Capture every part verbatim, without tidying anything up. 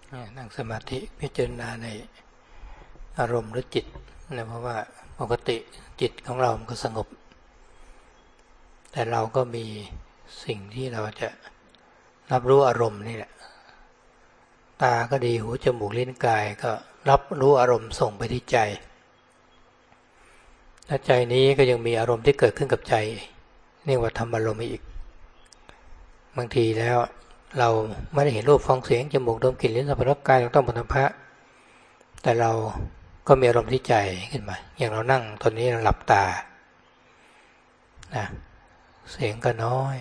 นั่งสมาธิพิจารณาในอารมณ์หรือจิตนะเพราะว่าปกติจิตของเรามันก็สงบแต่เราก็มีสิ่งที่เราจะรับรู้อารมณ์นี่แหละตาก็ดีหูจมูกลิ้นกายก็รับรู้อารมณ์ส่งไปที่ใจและใจนี้ก็ยังมีอารมณ์ที่เกิดขึ้นกับใจเรียกว่าธรรมอารมณ์อีกบางทีแล้วเราไม่ได้เห็นรูปฟังเสียงจมูกดมกลิ่นลิ้นสัมผัสรสกายเราต้องปฐพะแต่เราก็มีอารมณ์ที่ใจขึ้นมาอย่างเรานั่งตอนนี้เราหลับตานะเสียงก็น้อย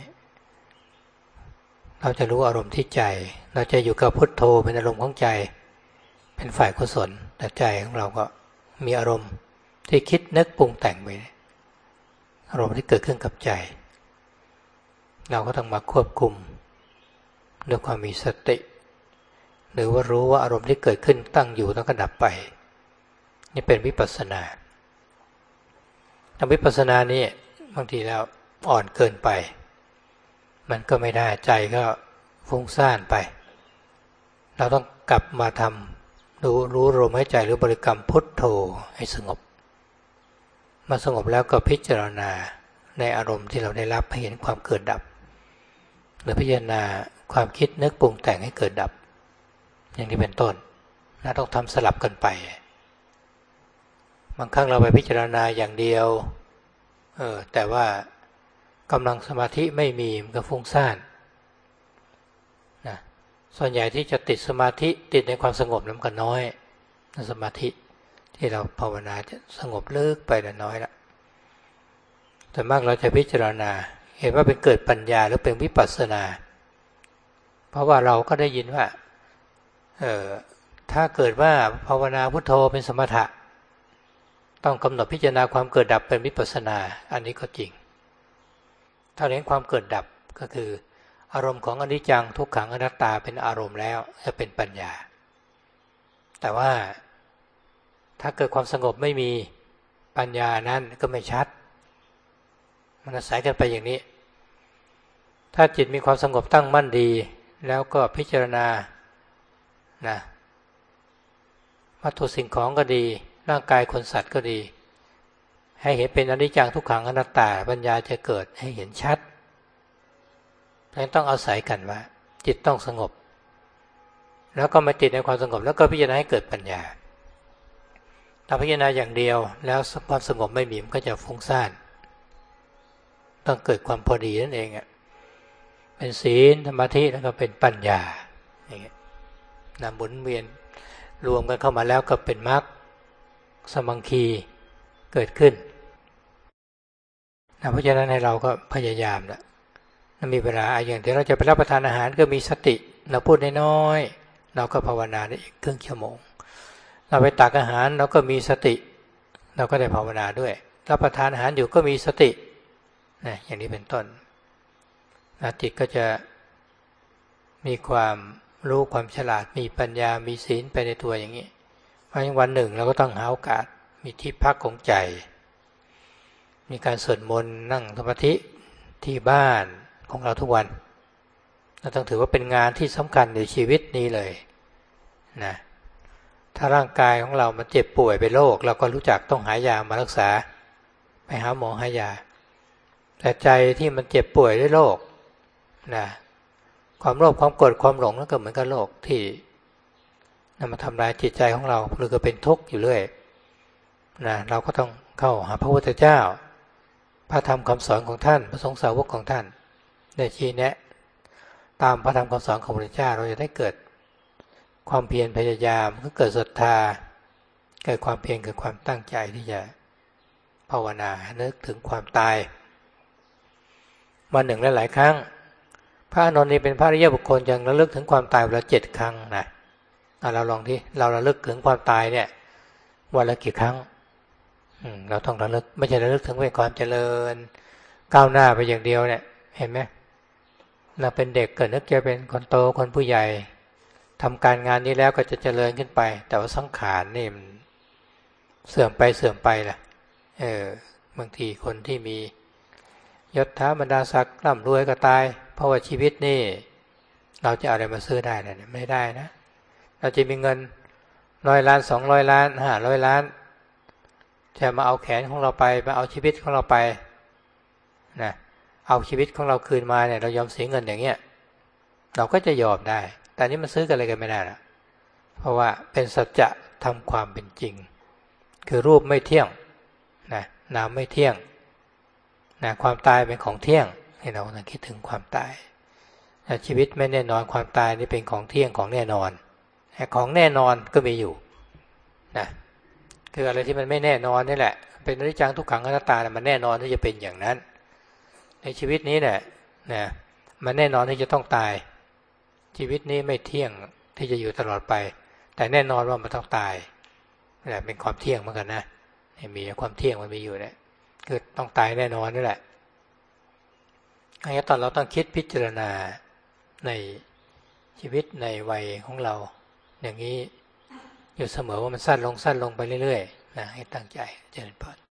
เราจะรู้อารมณ์ที่ใจเราจะอยู่กับพุทโธเป็นอารมณ์ของใจเป็นฝ่ายกุศลแต่ใจของเราก็มีอารมณ์ที่คิดนึกปรุงแต่งไปอารมณ์ที่เกิดขึ้นกับใจเราก็ต้องมาควบคุมด้วยความมีสติหรือว่ารู้ว่าอารมณ์ที่เกิดขึ้นตั้งอยู่แล้วก็ดับไปนี่เป็นวิปัสสนาแต่วิปัสสนานี่บางทีแล้วอ่อนเกินไปมันก็ไม่ได้ใจก็ฟุ้งซ่านไปเราต้องกลับมาทำรู้รู้ลมหายใจหรือบริกรรมพุทโธให้สงบมาสงบแล้วก็พิจารณาในอารมณ์ที่เราได้รับให้เห็นความเกิดดับหรือพิจารณาความคิดนึกปรุงแต่งให้เกิดดับอย่างนี้เป็นต้นนะต้องทำสลับกันไปบางครั้งเราไปพิจารณาอย่างเดียวเออแต่ว่ากำลังสมาธิไม่มีมันก็ฟุ้งซ่านนะส่วนใหญ่ที่จะติดสมาธิติดในความสงบนั้นก็น้อยสมาธิที่เราภาวนาจะสงบลึกไปแต่น้อยละแต่มากเราจะพิจารณาเห็นว่าเป็นเกิดปัญญาหรือเป็นวิปัสสนาเพราะว่าเราก็ได้ยินว่าเออถ้าเกิดว่าภาวนาพุทโธเป็นสมถะต้องกำหนดพิจารณาความเกิดดับเป็นวิปัสสนาอันนี้ก็จริงถ้าเห็นความเกิดดับก็คืออารมณ์ของอนิจจังทุกขังอนัตตาเป็นอารมณ์แล้วจะเป็นปัญญาแต่ว่าถ้าเกิดความสงบไม่มีปัญญานั้นก็ไม่ชัดมันอาศัยกันไปอย่างนี้ถ้าจิตมีความสงบตั้งมั่นดีแล้วก็พิจารณานะวัตถุสิ่งของก็ดีร่างกายคนสัตว์ก็ดีให้เห็นเป็นอนิจจังทุกขังอนัตตาปัญญาจะเกิดให้เห็นชัดฉะนั้นต้องอาศัยกันว่าจิตต้องสงบแล้วก็มาติดในความสงบแล้วก็พิจารณาให้เกิดปัญญาถ้าพิจารณาอย่างเดียวแล้วความสงบไม่มีมันก็จะฟุ้งซ่านต้องเกิดความพอดีนั่นเองอ่ะเป็นศีลสมาธิแล้วก็เป็นปัญญาอย่างเงี้ยนำหมุนเวียนรวมกันเข้ามาแล้วก็เป็นมรรคสมังคีเกิดขึ้นนะเพราะฉะนั้นให้เราก็พยายามนะมีเวลาอย่างที่เราจะไปรับประทานอาหารก็มีสติเราพูดน้อยๆเราก็ภาวนาได้อีกครึ่งชั่วโมงเราไปตักอาหารเราก็มีสติเราก็ได้ภาวนาด้วยรับประทานอาหารอยู่ก็มีสตินะอย่างนี้เป็นต้นนะจิตก็จะมีความรู้ความฉลาดมีปัญญามีศีลไปในตัวอย่างนี้เพราะฉะนั้นวันหนึ่งเราก็ต้องหาโอกาสมีที่พักของใจมีการสวดมนต์นั่งสมาธิที่บ้านของเราทุกวันเราต้องถือว่าเป็นงานที่สำคัญในชีวิตนี้เลยนะถ้าร่างกายของเรามันเจ็บป่วยเป็นโรคเราก็รู้จักต้องหายามารักษาไปหาหมอหายาแต่ใจที่มันเจ็บป่วยด้วยโรคนะความโลภความโกรธความหลงนั่นก็เหมือนกับโรคที่นำมาทำลายจิตใจของเราหรือก็เป็นทุกข์อยู่เรื่อยนะเราก็ต้องเข้าหาพระพุทธเจ้าพระธรรมคำสอนของท่านพระสงฆ์สาวกของท่านได้ชี้แนะตามพระธรรมคำสอนของพระพุทธเจ้าเราจะได้เกิดความเพียรพยายามก็เกิดศรัทธาเกิดความเพียรเกิดความตั้งใจที่จะภาวนานึกถึงความตายวันหนึ่งและหลายครั้งพระอานนท์นี่เป็นพระอริยบุคคลยังระลึกถึงความตายวันละเจ็ดครั้งนะเราลองที่เราระลึกถึงความตายเนี่ยวันละกี่ครั้งเราต้องระลึกไม่ใช่ระลึกถึงเป็นความเจริญก้าวหน้าไปอย่างเดียวเนี่ยเห็นไหมเราเป็นเด็กเกิดนึกจะเป็นคนโตคนผู้ใหญ่ทำการงานนี้แล้วก็จะเจริญขึ้นไปแต่ว่าสังขารนี่มันเสื่อมไปเสื่อมไปล่ะเออบางทีคนที่มียศถาบรรดาศักดิ์ร่ำรวยก็ตายเพราะว่าชีวิตนี่เราจะเอาอะไรมาซื้อได้เนี่ยไม่ได้นะเราจะมีเงินร้อยล้านสองร้อยล้านห้าร้อยล้านจะมาเอาแขนของเราไปมาเอาชีวิตของเราไปนะเอาชีวิตของเราคืนมาเนี่ยเรายอมเสียเงินอย่างเงี้ยเราก็จะยอมได้แต่นี้มันซื้อกันอะไรกันไม่ได้ละเพราะว่าเป็นสัจจะทำความเป็นจริงคือรูปไม่เที่ยงนะนามไม่เที่ยงนะความตายเป็นของเที่ยงให้เราต้องคิดถึงความตายนะชีวิตไม่แน่นอนความตายนี่เป็นของเที่ยงของแน่นอนแต่ของแน่นอนก็มีอยู่นะคืออะไรที่มันไม่แน่นอนนี่แหละเป็นอนิจจังทุกขังอนัตตานะมันแน่นอนที่จะเป็นอย่างนั้นในชีวิตนี้เนี่ยนะมันแน่นอนที่จะต้องตายชีวิตนี้ไม่เที่ยงที่จะอยู่ตลอดไปแต่แน่นอนว่ามันต้องตายนี่แหละเป็นความเที่ยงเหมือนกันนะมีความเที่ยงมันมีอยู่เนี่ยคือต้องตายแน่นอนนี่แหละอันนี้ตอนเราต้องคิดพิจารณาในชีวิตในวัยของเราอย่างนี้อยู่เสมอว่ามันสั้นลงสั้นลงไปเรื่อยๆนะให้ตั้งใจเจริญพร